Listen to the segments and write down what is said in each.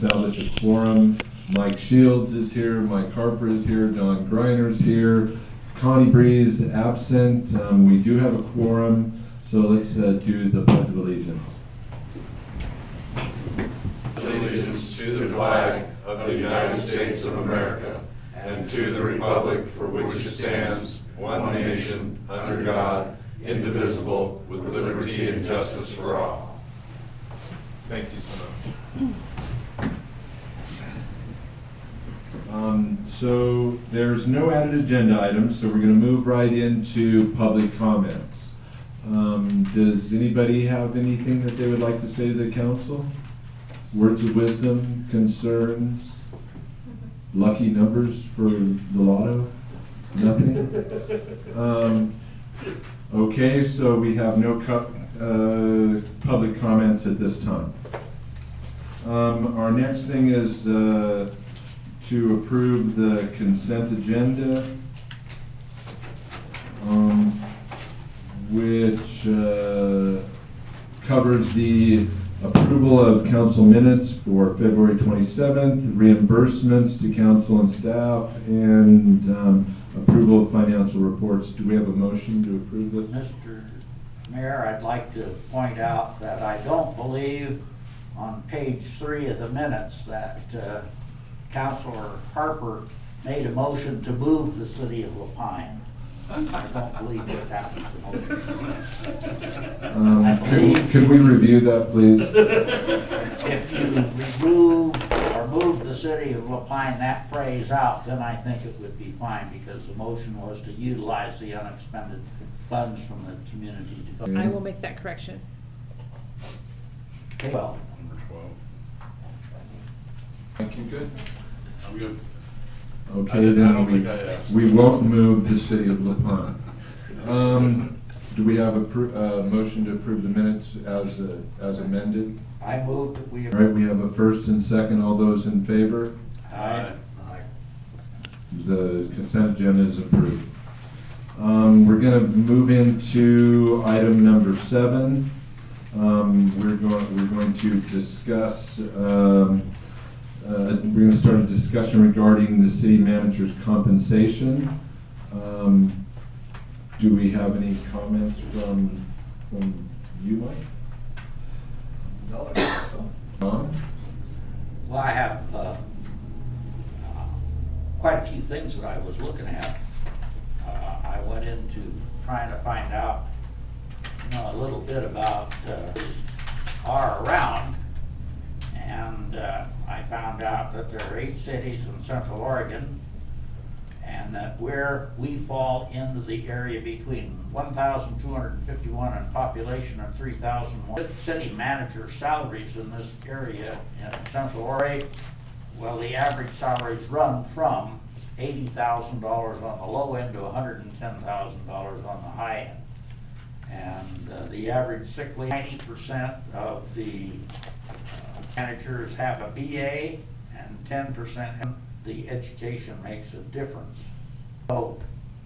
establish a quorum. Mike Shields is here, Mike Harper is here, Don Griner's here, Connie Breeze absent. We do have a quorum, so let's do the Pledge of Allegiance. Allegiance to the flag of the United States of America and to the republic for which it stands, one nation, under God, indivisible, with liberty and justice for all. Thank you so much. So there's no added agenda items, so we're going to move right into public comments. Does anybody have anything that they would like to say to the council? Words of wisdom, concerns, lucky numbers for the lotto? Nothing? Okay, so we have no public comments at this time. Our next thing is to approve the consent agenda, which covers the approval of council minutes for February 27th, reimbursements to council and staff, and approval of financial reports. Do we have a motion to approve this? Mr. Mayor, I'd like to point out that I don't believe on page 3 of the minutes that Councilor Harper made a motion to move the city of LaPine. I don't believe that that was the motion. Could we review that, please? If you remove or move the city of LaPine, that phrase out, then I think it would be fine, because the motion was to utilize the unexpended funds from the community development. I will make that correction. Okay, well, Number 12. Thank you, good. I'm good. Okay, I don't then think I asked. we won't move the city of LaPine. Do we have a motion to approve the minutes as amended? I move that we. All right, we have a first and second. All those in favor? Aye. The consent agenda is approved. We're going to move into item number 7. We're going to discuss. We're going to start a discussion regarding the city manager's compensation. Do we have any comments from you, Mike? No, I don't think so. Don? Well, I have quite a few things that I was looking at. I went into trying to find out, a little bit about our around, and I found out that there are 8 cities in Central Oregon, and that where we fall into the area between 1,251 in population and 3,001. City manager salaries in this area in Central Oregon, well, the average salaries run from $80,000 on the low end to $110,000 on the high end. And the average sick leave, 90% of the managers have a BA, and 10% have the education makes a difference. So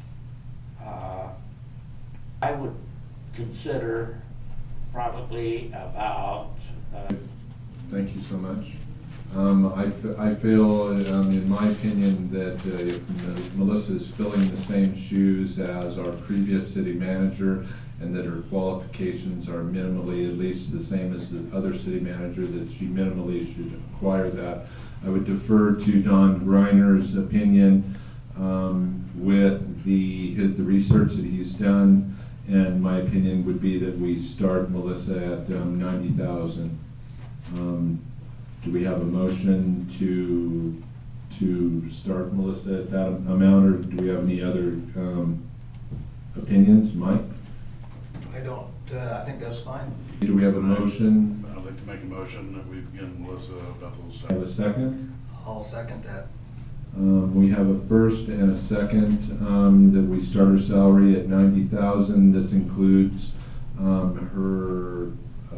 I would consider probably about Thank you so much. I feel, in my opinion, that Melissa is filling the same shoes as our previous city manager, and that her qualifications are minimally at least the same as the other city manager, that she minimally should acquire that. I would defer to Don Griner's opinion with the research that he's done, and my opinion would be that we start Melissa at $90,000. Do we have a motion to start Melissa at that amount, or do we have any other opinions, Mike? I don't, I think that's fine. Do we have a motion? I'd like to make a motion that we begin Melissa Bethel's Have a second? I'll second that. We have a first and a second that we start her salary at $90,000. This includes her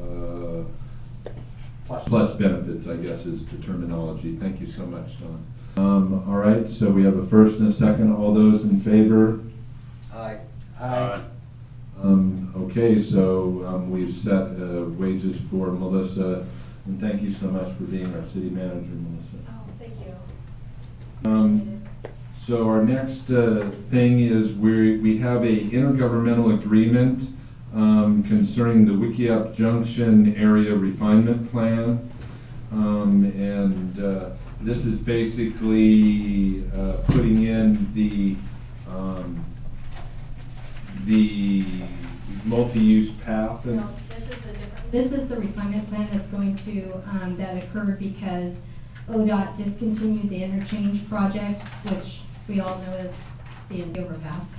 plus benefits, I guess is the terminology. Thank you so much, Don. All right, so we have a first and a second. All those in favor? Aye. Aye. Okay, so we've set wages for Melissa And thank you so much for being our city manager, Melissa. Oh, thank you. Um, So our next thing is we have a intergovernmental agreement concerning the Wickiup Junction Area Refinement Plan. This is basically putting in the multi-use path. No, this is the refinement plan that's going to, that occurred because ODOT discontinued the interchange project, which we all know is the overpass.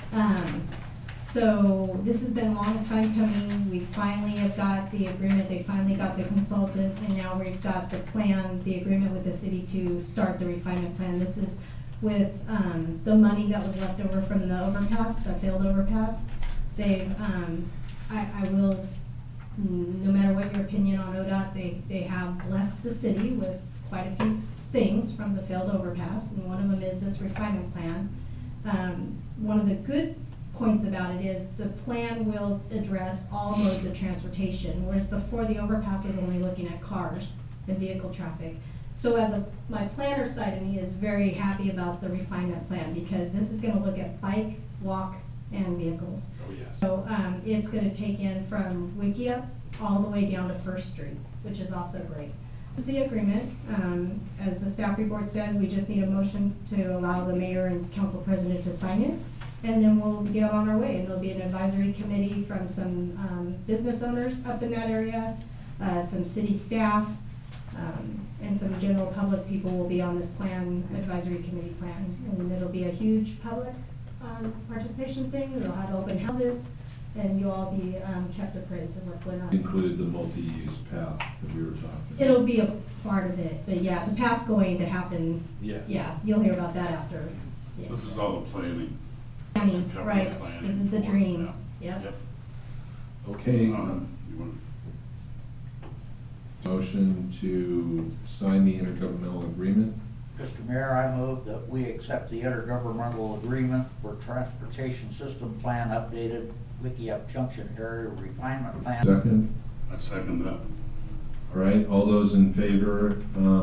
So this has been a long time coming. We finally have got the agreement. They finally got the consultant, and now we've got the plan, the agreement with the city to start the refinement plan. This is with the money that was left over from the overpass, the failed overpass. They've, I will, no matter what your opinion on ODOT, they have blessed the city with quite a few things from the failed overpass, and one of them is this refinement plan. One of the good points about it is the plan will address all modes of transportation, whereas before the overpass was only looking at cars and vehicle traffic. So my planner side of me is very happy about the refinement plan because this is gonna look at bike, walk, and vehicles. Oh, yes. So, it's gonna take in from Wickiup all the way down to First Street, which is also great. The agreement, as the staff report says, we just need a motion to allow the mayor and council president to sign it. And then we'll get on our way, and there'll be an advisory committee from some, business owners up in that area, some city staff, and some general public people will be on this plan, advisory committee plan. And it'll be a huge public, participation thing. We'll have open houses, and you'll all be, kept appraised of what's going on. Included the multi-use path that we were talking about. It'll be a part of it, but yeah, the path's going to happen. Yes. Yeah, you'll hear about that after. Yeah. This is all the planning. Planning, Government right, planning this is the for it, dream, yeah. yep. Okay, You want- motion to sign the intergovernmental agreement. Mr. Mayor, I move that we accept the intergovernmental agreement for transportation system plan updated Wickiup Junction Area Refinement Plan. Second. I second that. All right, all those in favor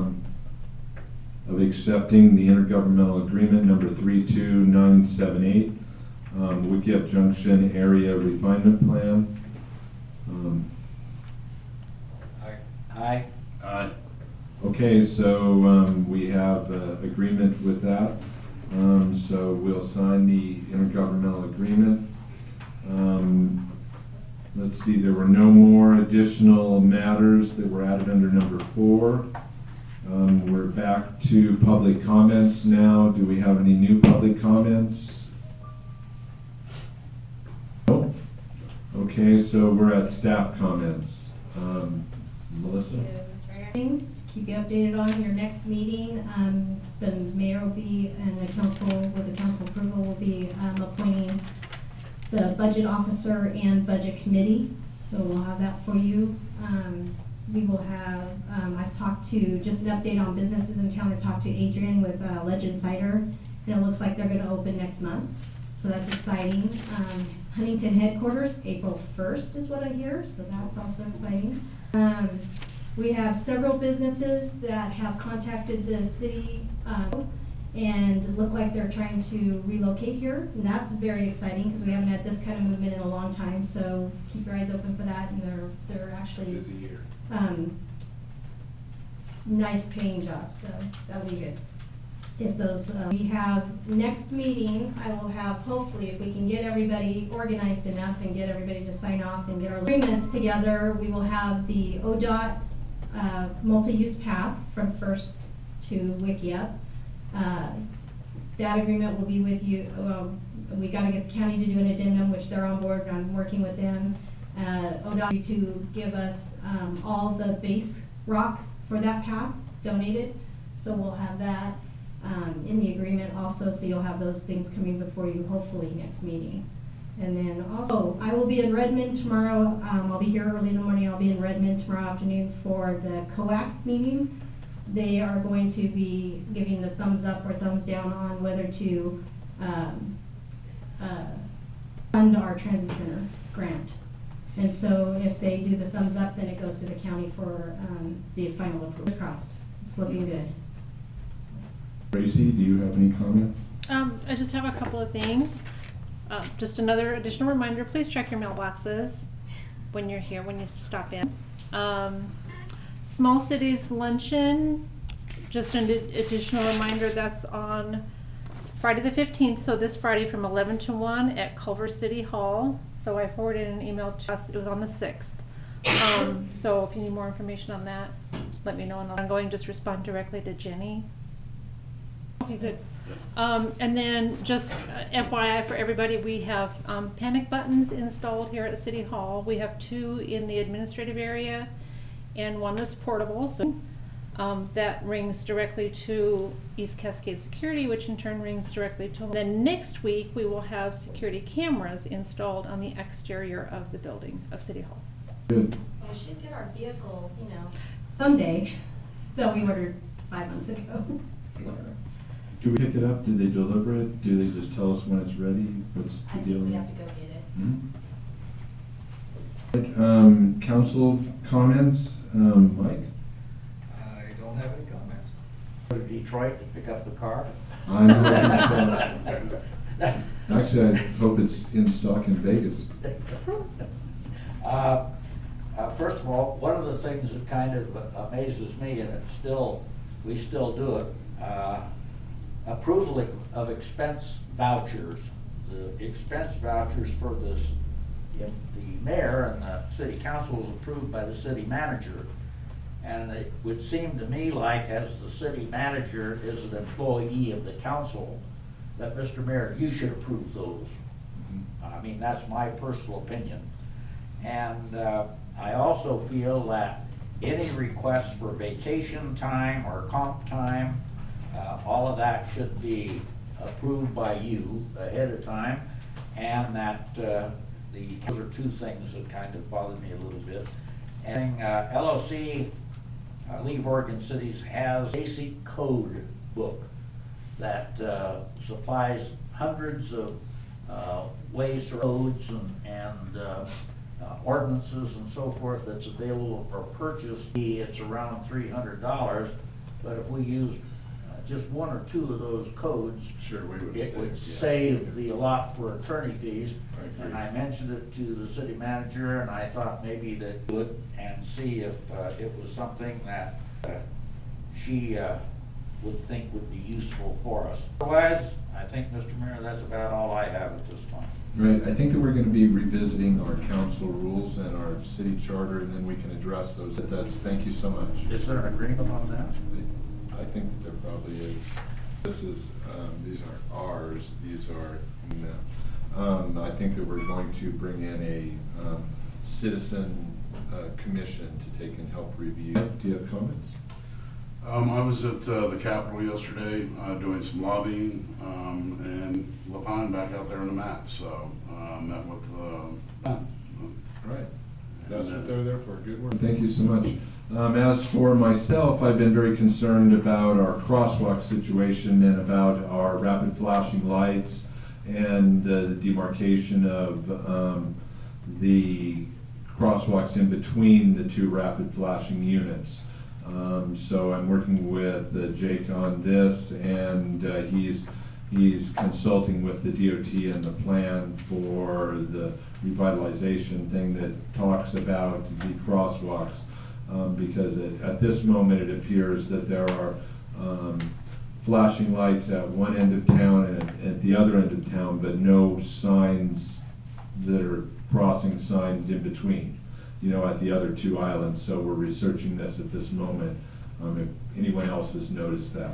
of accepting the intergovernmental agreement number 32978, Wickiup Junction Area Refinement Plan. Aye. Aye. Okay, so we have agreement with that. So we'll sign the intergovernmental agreement. Let's see, there were no more additional matters that were added under number 4. We're back to public comments now. Do we have any new public comments? No? Okay, so we're at staff comments. Melissa? Things to keep you updated on your next meeting. The mayor will be, and the council, with the council approval, will be appointing the budget officer and budget committee. So we'll have that for you. We will have, I've talked to, just an update on businesses in town. I've talked to Adrian with Legend Cider, and it looks like they're gonna open next month. So that's exciting. Huntington headquarters, April 1st is what I hear, so that's also exciting. We have several businesses that have contacted the city and look like they're trying to relocate here. And that's very exciting because we haven't had this kind of movement in a long time. So keep your eyes open for that. And they're actually Busy year. nice paying jobs. So that'll be good. If those we have next meeting, I will have, hopefully, if we can get everybody organized enough and get everybody to sign off and get our agreements together, we will have the ODOT multi-use path from First to Wickiup. That agreement will be with you. We gotta get the county to do an addendum, which they're on board. I'm working with them. ODOT to give us all the base rock for that path donated. So we'll have that in the agreement also, so you'll have those things coming before you hopefully next meeting. And then also, I will be in Redmond tomorrow. I'll be here early in the morning. I'll be in Redmond tomorrow afternoon for the COAC meeting. They are going to be giving the thumbs up or thumbs down on whether to fund our transit center grant. And so if they do the thumbs up, then it goes to the county for the final approval. Crossed. It's looking good. Tracy, do you have any comments? I just have a couple of things. Just another additional reminder, please check your mailboxes when you're here, when you stop in. Small Cities Luncheon, just an additional reminder, that's on Friday the 15th, so this Friday from 11 to 1 at Culver City Hall. So I forwarded an email to us, it was on the 6th. So if you need more information on that, let me know, and I'm going, just respond directly to Jenny. Okay, good. And then just FYI for everybody, we have panic buttons installed here at City Hall. We have 2 in the administrative area and 1 that's portable. So that rings directly to East Cascade Security, which in turn rings directly to. Then next week we will have security cameras installed on the exterior of the building of City Hall. Good. We should get our vehicle, someday, that we ordered 5 months ago. Do we pick it up? Do they deliver it? Do they just tell us when it's ready? What's the I deal? think we have to go get it. Council comments? Mike? I don't have any comments. Go to Detroit to pick up the car. I'm hoping so. Actually, I hope it's in stock in Vegas. First of all, one of the things that kind of amazes me, and we still do it, approval of expense vouchers. The expense vouchers for the mayor and the city council was approved by the city manager. And it would seem to me like, as the city manager is an employee of the council, that Mr. Mayor, you should approve those. I mean, that's my personal opinion. And I also feel that any requests for vacation time or comp time, all of that should be approved by you ahead of time, and that those are 2 things that kind of bother me a little bit. And LOC, League of Oregon Cities, has a basic code book that supplies hundreds of ways, codes, and ordinances and so forth that's available for purchase. It's around $300, but if we use just 1 or 2 of those codes, Sure, we would it would save, yeah. save the lot for attorney fees. I agree. And I mentioned it to the city manager, and I thought maybe to do it and see if it was something that she would think would be useful for us. Otherwise, I think, Mr. Mayor, that's about all I have at this time. Right, I think that we're gonna be revisiting our council rules and our city charter, and then we can address those. Thank you so much. Is there an agreement on that? I think that there probably is. These aren't ours, these are, no. I think that we're going to bring in a citizen commission to take and help review. Do you have comments? I was at the Capitol yesterday doing some lobbying, and LaPine back out there on the map, so met with Right, that's what they're there for, good work. Thank you so much. As for myself, I've been very concerned about our crosswalk situation and about our rapid flashing lights and the demarcation of the crosswalks in between the 2 rapid flashing units. So I'm working with Jake on this, and he's consulting with the DOT and the plan for the revitalization thing that talks about the crosswalks. Because at this moment it appears that there are flashing lights at one end of town and at the other end of town, but no signs that are crossing signs in between, at the other 2 islands. So we're researching this at this moment, if anyone else has noticed that.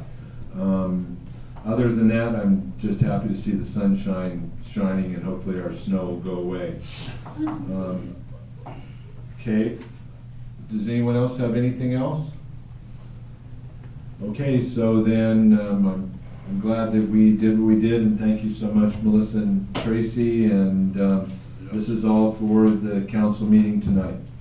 Other than that, I'm just happy to see the sunshine shining, and hopefully our snow will go away. Okay, does anyone else have anything else? Okay, so then I'm glad that we did what we did, and thank you so much, Melissa and Tracy, and this is all for the council meeting tonight.